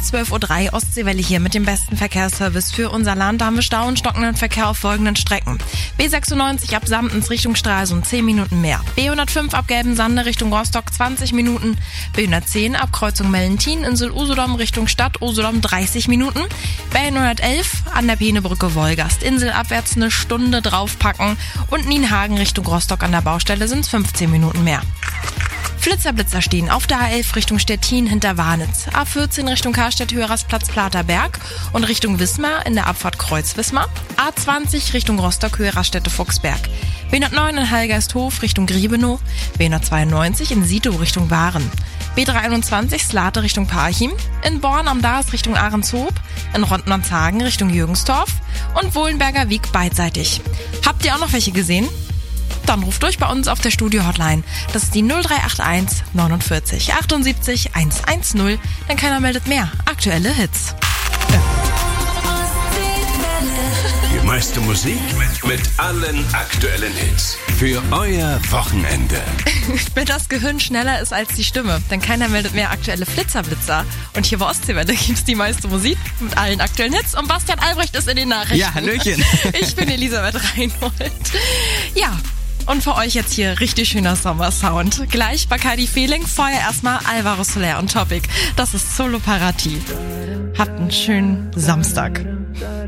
12:03 Uhr Ostseewelle hier mit dem besten Verkehrsservice für unser Land. Da haben wir Stau und stockenden Verkehr auf folgenden Strecken. B96 ab Samtens Richtung Stralsund 10 Minuten mehr. B105 ab Gelbensande Richtung Rostock 20 Minuten. B110 ab Kreuzung Mellentin Insel Usedom Richtung Stadt Usedom 30 Minuten. B111 an der Peenebrücke Wolgast Insel abwärts eine Stunde draufpacken. Und Nienhagen Richtung Rostock an der Baustelle sind es 15 Minuten mehr. Blitzer stehen auf der A11 Richtung Stettin hinter Warnitz, A14 Richtung Karstedt Höhe-Rastplatz Platerberg und Richtung Wismar in der Abfahrt Kreuz-Wismar, A20 Richtung Rostock Höhe-Raststätte Fuchsberg, B109 in Hallgeisthof Richtung Griebenow, B192 in Sito Richtung Waren, B321 Slate Richtung Parchim, in Born am Daas Richtung Ahrenshoop, in Rottmannshagen Richtung Jürgensdorf und Wohlenberger Wiek beidseitig. Habt ihr auch noch welche gesehen? Dann ruft durch bei uns auf der Studio-Hotline. Das ist die 0381 49 78 110, denn keiner meldet mehr. Aktuelle Hits. Ja. Die meiste Musik mit allen aktuellen Hits. Für euer Wochenende. Wenn das Gehirn schneller ist als die Stimme, denn keiner meldet mehr aktuelle Flitzer. Und hier bei Ostseewelle gibt's die meiste Musik mit allen aktuellen Hits. Und Bastian Albrecht ist in den Nachrichten. Ja, Hallöchen. Ich bin Elisabeth Reinhold. Ja. Und für euch jetzt hier richtig schöner Sommersound. Gleich Bacardi Feeling, vorher erstmal Alvaro Soler und Topic. Das ist Solo Parati. Habt einen schönen Samstag.